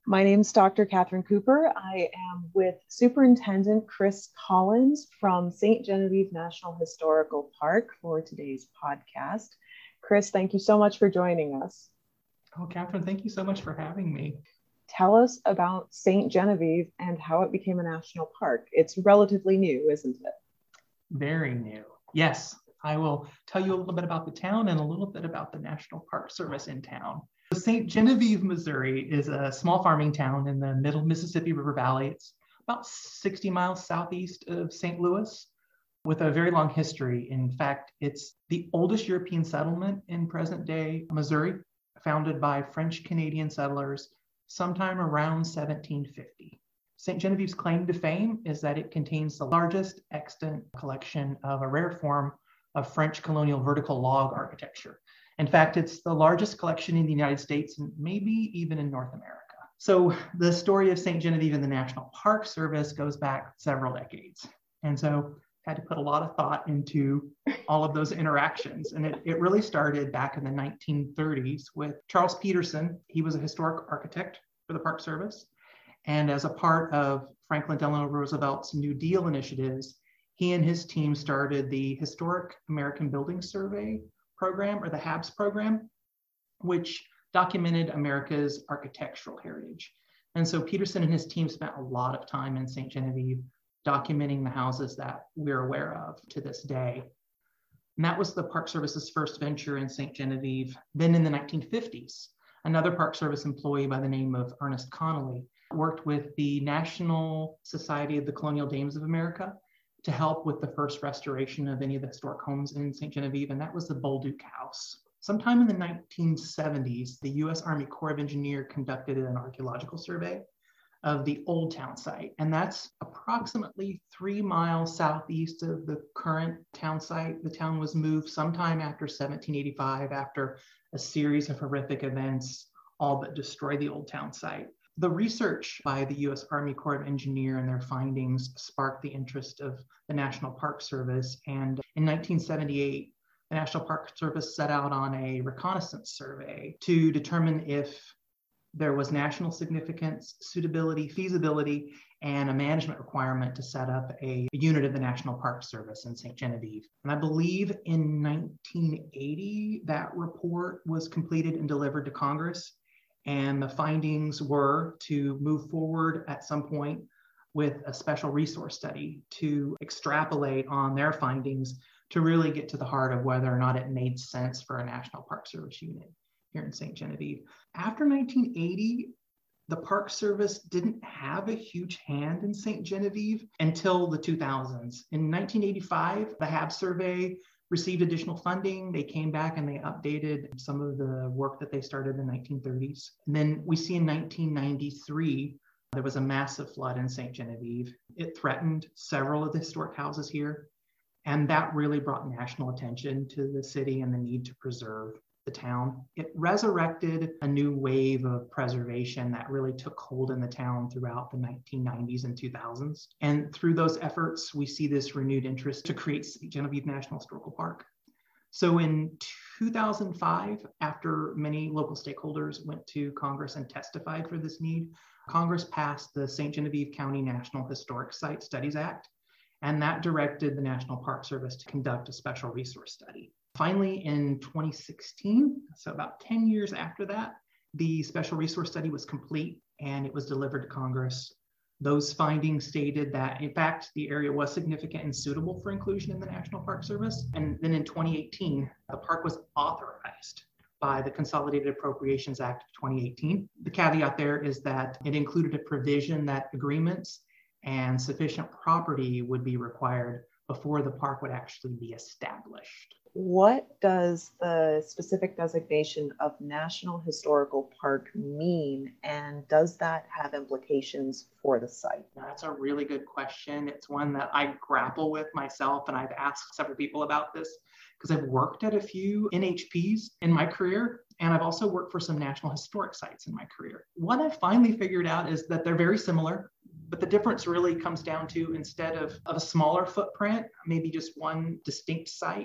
My name's Dr. Catherine Cooper. I am with Superintendent Chris Collins from St. Genevieve National Historical Park for today's podcast. Chris, thank you so much for joining us. Oh, Catherine, thank you so much for having me. Tell us about St. Genevieve and how it became a national park. It's relatively new, isn't it? Very new. Yes, I will tell you a little bit about the town and a little bit about the National Park Service in town. St. Genevieve, Missouri is a small farming town in the middle Mississippi River Valley. It's about 60 miles southeast of St. Louis with a very long history. In fact, it's the oldest European settlement in present-day Missouri, founded by French-Canadian settlers sometime around 1750. St. Genevieve's claim to fame is that it contains the largest extant collection of a rare form of French colonial vertical log architecture. In fact, it's the largest collection in the United States and maybe even in North America. So the story of St. Genevieve and the National Park Service goes back several decades. And so I had to put a lot of thought into all of those interactions. And it really started back in the 1930s with Charles Peterson. He was a historic architect for the Park Service. And as a part of Franklin Delano Roosevelt's New Deal initiatives, he and his team started the Historic American Building Survey program, or the HABS program, which documented America's architectural heritage. And so Peterson and his team spent a lot of time in St. Genevieve documenting the houses that we're aware of to this day. And that was the Park Service's first venture in St. Genevieve. Then in the 1950s, another Park Service employee by the name of Ernest Connolly worked with the National Society of the Colonial Dames of America to help with the first restoration of any of the historic homes in St. Genevieve, and that was the Bolduc House. Sometime in the 1970s, the U.S. Army Corps of Engineers conducted an archaeological survey of the Old Town site, and that's approximately 3 miles southeast of the current town site. The town was moved sometime after 1785, after a series of horrific events all but destroyed the Old Town site. The research by the U.S. Army Corps of Engineers and their findings sparked the interest of the National Park Service. And in 1978, the National Park Service set out on a reconnaissance survey to determine if there was national significance, suitability, feasibility, and a management requirement to set up a unit of the National Park Service in St. Genevieve. And I believe in 1980, that report was completed and delivered to Congress. And the findings were to move forward at some point with a special resource study to extrapolate on their findings to really get to the heart of whether or not it made sense for a National Park Service unit here in St. Genevieve. After 1980, the Park Service didn't have a huge hand in St. Genevieve until the 2000s. In 1985, the HAB survey received additional funding. They came back and they updated some of the work that they started in the 1930s. And then we see in 1993, there was a massive flood in St. Genevieve. It threatened several of the historic houses here. And that really brought national attention to the city and the need to preserve the town. It resurrected a new wave of preservation that really took hold in the town throughout the 1990s and 2000s. And through those efforts, we see this renewed interest to create St. Genevieve National Historical Park. So in 2005, after many local stakeholders went to Congress and testified for this need, Congress passed the St. Genevieve County National Historic Site Studies Act, and that directed the National Park Service to conduct a special resource study. Finally, in 2016, so about 10 years after that, the special resource study was complete and it was delivered to Congress. Those findings stated that, in fact, the area was significant and suitable for inclusion in the National Park Service. And then in 2018, the park was authorized by the Consolidated Appropriations Act of 2018. The caveat there is that it included a provision that agreements and sufficient property would be required before the park would actually be established. What does the specific designation of National Historical Park mean, and does that have implications for the site? That's a really good question. It's one that I grapple with myself, and I've asked several people about this because I've worked at a few NHPs in my career, and I've also worked for some national historic sites in my career. What I finally figured out is that they're very similar, but the difference really comes down to, instead of a smaller footprint, maybe just one distinct site,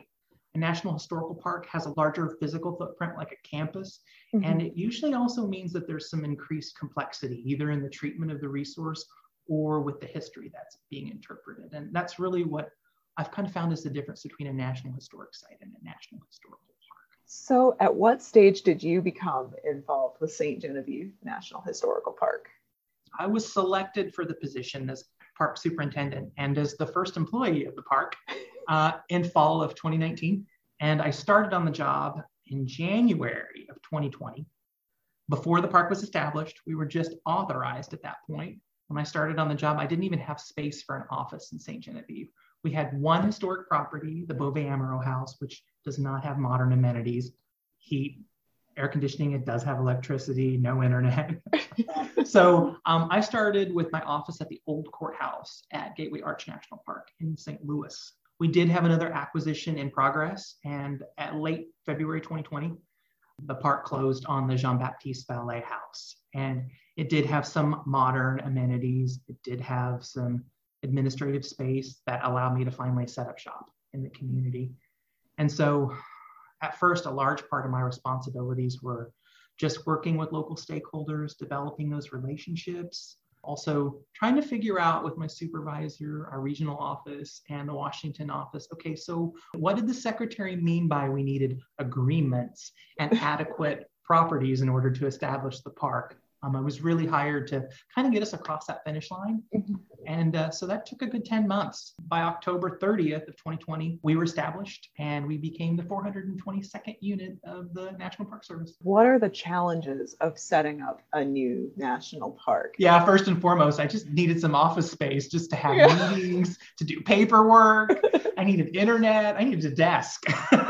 A National Historical Park has a larger physical footprint like a campus. And it usually also means that there's some increased complexity, either in the treatment of the resource or with the history that's being interpreted. And that's really what I've kind of found is the difference between a National Historic Site and a National Historical Park. So at what stage did you become involved with St. Genevieve National Historical Park? I was selected for the position as park superintendent and as the first employee of the park in fall of 2019. And I started on the job in January of 2020. Before the park was established, we were just authorized at that point. When I started on the job, I didn't even have space for an office in St. Genevieve. We had one historic property, the Beauvais Amaro House, which does not have modern amenities, heat, air conditioning. It does have electricity, no internet. So I started with my office at the old courthouse at Gateway Arch National Park in St. Louis. We did have another acquisition in progress, and at late February 2020, the park closed on the Jean-Baptiste Vallée House. And it did have some modern amenities. It did have some administrative space that allowed me to finally set up shop in the community. And so at first, a large part of my responsibilities were just working with local stakeholders, developing those relationships, also trying to figure out with my supervisor, our regional office, and the Washington office, okay, so what did the secretary mean by we needed agreements and adequate properties in order to establish the park? I was really hired to kind of get us across that finish line. And so that took a good 10 months. By October 30th of 2020, we were established and we became the 422nd unit of the National Park Service. What are the challenges of setting up a new national park? Yeah, first and foremost, I just needed some office space just to have meetings, to do paperwork. I needed internet. I needed a desk.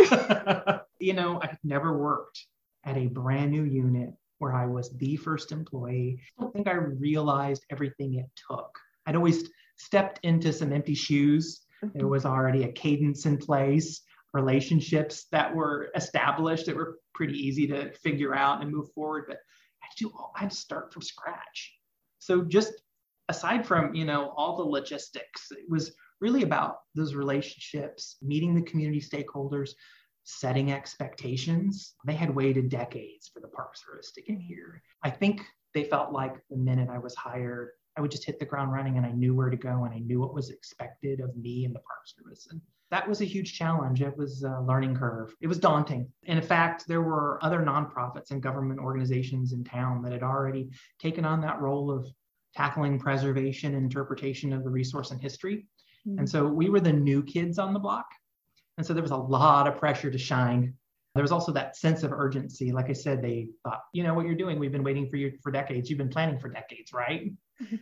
You know, I had never worked at a brand new unit where I was the first employee. I don't think I realized everything it took. I'd always stepped into some empty shoes. There was already a cadence in place, relationships that were established that were pretty easy to figure out and move forward, but I had to start from scratch. So just aside from, you know, all the logistics, it was really about those relationships, meeting the community stakeholders, setting expectations. They had waited decades for the Park Service to get here. I think they felt like the minute I was hired, I would just hit the ground running and I knew where to go and I knew what was expected of me and the Park Service. And that was a huge challenge. It was a learning curve. It was daunting. And in fact, there were other nonprofits and government organizations in town that had already taken on that role of tackling preservation and interpretation of the resource and history. And so we were the new kids on the block. And so there was a lot of pressure to shine. There was also that sense of urgency. Like I said, they thought, you know what you're doing? We've been waiting for you for decades. You've been planning for decades, right?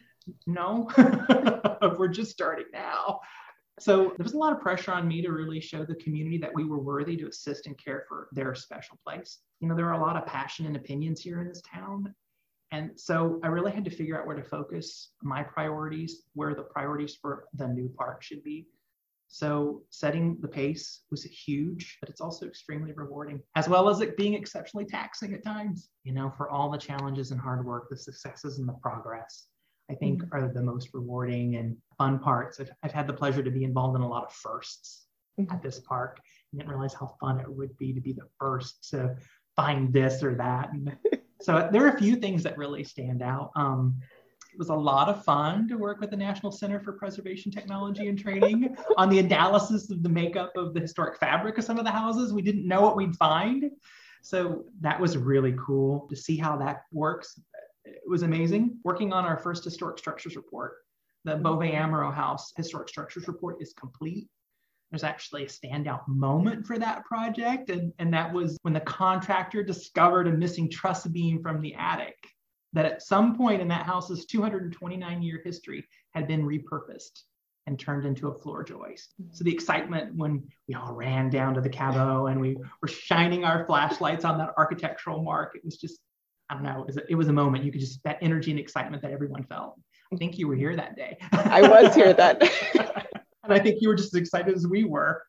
No, we're just starting now. So there was a lot of pressure on me to really show the community that we were worthy to assist and care for their special place. You know, there are a lot of passion and opinions here in this town. And so I really had to figure out where to focus my priorities, where the priorities for the new park should be. So setting the pace was huge, but it's also extremely rewarding, as well as it being exceptionally taxing at times. You know, for all the challenges and hard work, the successes and the progress, I think are the most rewarding and fun parts. I've had the pleasure to be involved in a lot of firsts at this park. I didn't realize how fun it would be to be the first to find this or that. And so there are a few things that really stand out. It was a lot of fun to work with the National Center for Preservation Technology and Training on the analysis of the makeup of the historic fabric of some of the houses. We didn't know what we'd find. So that was really cool to see how that works. It was amazing. Working on our first historic structures report, the Beauvais Amaro House historic structures report is complete. There's actually a standout moment for that project. And that was when the contractor discovered a missing truss beam from the attic that at some point in that house's 229-year history had been repurposed and turned into a floor joist. So the excitement when we all ran down to the caveau and we were shining our flashlights on that architectural mark, it was just, I don't know, it was a moment. You could just, that energy and excitement that everyone felt. I think you were here that day. I was here that day. And I think you were just as excited as we were.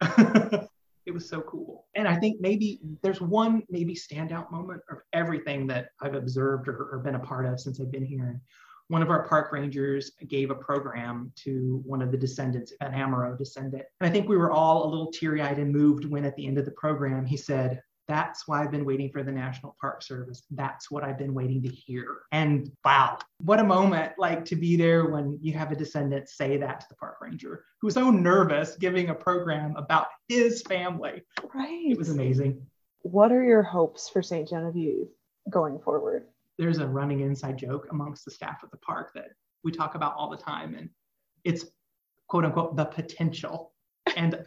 It was so cool. And I think maybe there's one maybe standout moment of everything that I've observed or been a part of since I've been here. one of our park rangers gave a program to one of the descendants, an Amaro descendant. And I think we were all a little teary-eyed and moved when at the end of the program, he said, "That's why I've been waiting for the National Park Service. That's what I've been waiting to hear." And wow, what a moment, like, to be there when you have a descendant say that to the park ranger, who was so nervous giving a program about his family. Right. It was amazing. What are your hopes for St. Genevieve going forward? There's a running inside joke amongst the staff of the park that we talk about all the time, and it's quote unquote the potential. And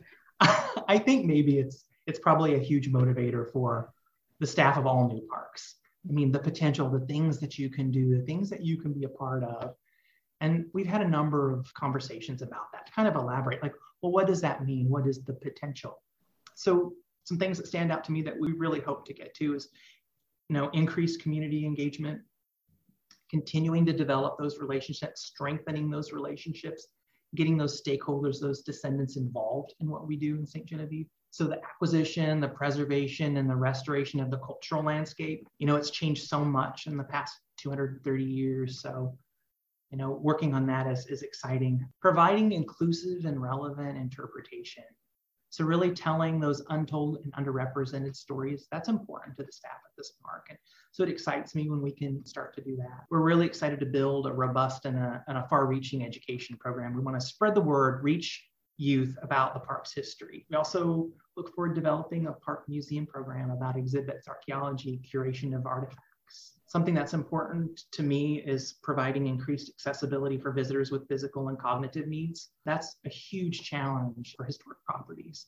I think maybe it's probably a huge motivator for the staff of all new parks. I mean, the potential, the things that you can do, the things that you can be a part of. And we've had a number of conversations about that to kind of elaborate, like, well, what does that mean? What is the potential? So some things that stand out to me that we really hope to get to is, increased community engagement, continuing to develop those relationships, strengthening those relationships, getting those stakeholders, those descendants involved in what we do in St. Genevieve. So the acquisition, the preservation, and the restoration of the cultural landscape, it's changed so much in the past 230 years. So, working on that is exciting. Providing inclusive and relevant interpretation. So really telling those untold and underrepresented stories, that's important to the staff at this park. And so it excites me when we can start to do that. We're really excited to build a robust and a far-reaching education program. We want to spread the word, reach youth about the park's history. We also look forward to developing a park museum program about exhibits, archaeology, curation of artifacts. Something that's important to me is providing increased accessibility for visitors with physical and cognitive needs. That's a huge challenge for historic properties.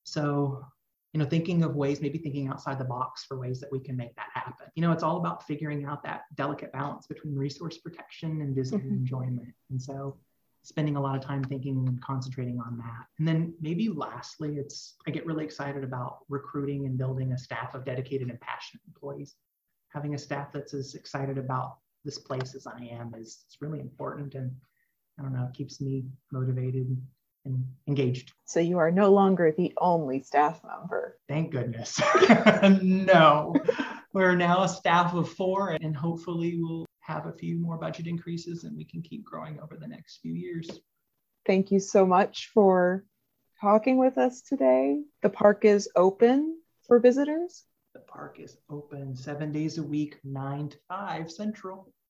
So, thinking of ways, maybe thinking outside the box for ways that we can make that happen. It's all about figuring out that delicate balance between resource protection and visitor enjoyment. And so spending a lot of time thinking and concentrating on that. And then maybe lastly, I get really excited about recruiting and building a staff of dedicated and passionate employees. Having a staff that's as excited about this place as I am is really important, and it keeps me motivated and engaged. So you are no longer the only staff member. Thank goodness. No, we're now a staff of 4, and hopefully we'll have a few more budget increases and we can keep growing over the next few years. Thank you so much for talking with us today. The park is open for visitors. The park is open 7 days a week, 9 to 5 Central.